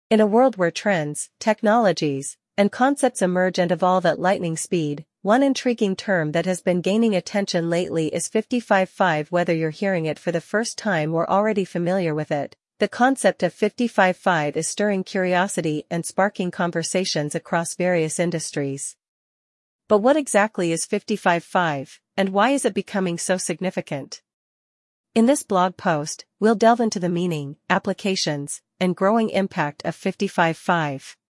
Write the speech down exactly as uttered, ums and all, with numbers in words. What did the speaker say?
In a world where trends, technologies, and concepts emerge and evolve at lightning speed, one intriguing term that has been gaining attention lately is fifty-five five. Whether you're hearing it for the first time or already familiar with it, the concept of fifty-five five is stirring curiosity and sparking conversations across various industries. But what exactly is fifty-five five, and why is it becoming so significant? In this blog post, we'll delve into the meaning, applications, and growing impact of fifty-five five.